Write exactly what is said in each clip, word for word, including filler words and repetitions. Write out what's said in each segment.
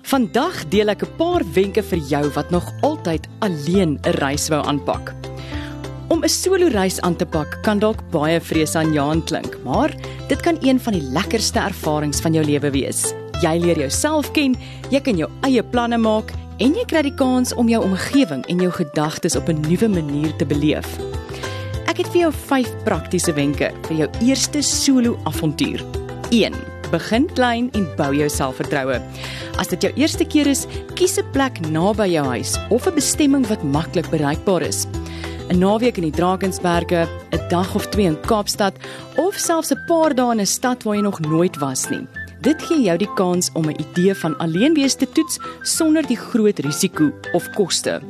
Vandag deel ek 'n paar wenke vir jou wat nog altyd alleen 'n reis wou aanpak. Om 'n solo reis aan te pak kan dalk baie vreesaanjaend klink, maar dit kan een van die lekkerste ervarings van jou lewe wees. Jy leer jouself ken, jy kan jou eie planne maak en jy kry die kans om jou omgewing en jou gedagtes op 'n nuwe manier te beleef. Ek het vir jou vyf praktiese wenke vir jou eerste solo avontuur. een. Begin klein en bou jou selfvertroue. As dit jou eerste keer is, kies 'n plek naby jou huis of 'n bestemming wat maklik bereikbaar is. 'n Naweek in die Drakensberge, 'n dag of twee in Kaapstad of selfs 'n paar dae in 'n stad waar jy nog nooit was nie. Dit gee jou die kans om 'n idee van alleen wees te toets sonder die groot risiko of koste.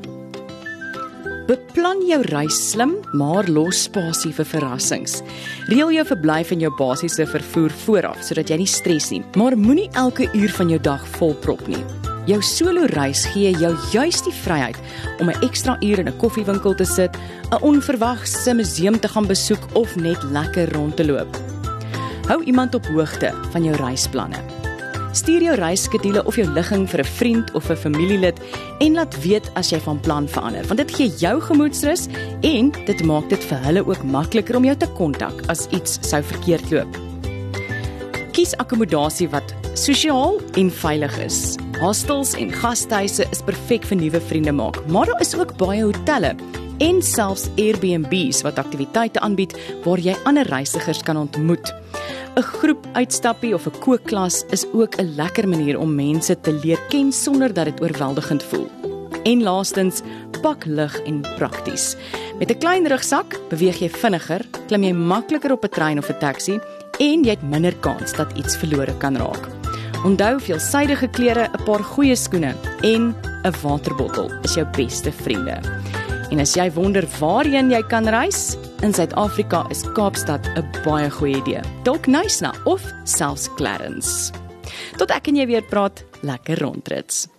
Beplan jou reis slim, maar los spasie vir verrassings. Reël jou verblyf en jou basiese vervoer vooraf, sodat jy nie stres nie, maar moenie elke uur van jou dag volprop nie. Jou solo reis gee jou juist die vryheid om 'n ekstra uur in 'n koffiewinkel te sit, 'n onverwagse museum te gaan besoek of net lekker rond te loop. Hou iemand op hoogte van jou reisplanne. Stuur jou reisskedule of jou ligging vir 'n vriend of 'n familielid en laat weet as jy van plan verander, want dit gee jou gemoedsrus en dit maak dit vir hulle ook makliker om jou te kontak as iets sou verkeerd loop. Kies akkommodasie wat sosiaal en veilig is. Hostels en gasthuise is perfek vir nuwe vriende maak, maar daar is ook baie hotelle en selfs Airbnb's wat aktiwiteite aanbied waar jy ander reisigers kan ontmoet. 'n Groep uitstappie of 'n kookklas is ook 'n lekker manier om mense te leer ken sonder dat dit oorweldigend voel. En laastens, pak lig en prakties. Met 'n klein rugsak beweeg jy vinniger, klim jy makliker op 'n trein of 'n taxi en jy het minder kans dat iets verlore kan raak. Onthou, veelsidige klere, 'n paar goeie skoene en 'n waterbottel is jou beste vriende. En as jy wonder waarheen jy kan reis, in Suid-Afrika is Kaapstad 'n baie goeie idee. Dalk Knysna of selfs Clarence. Tot ek en jy weer praat, lekker rondrits.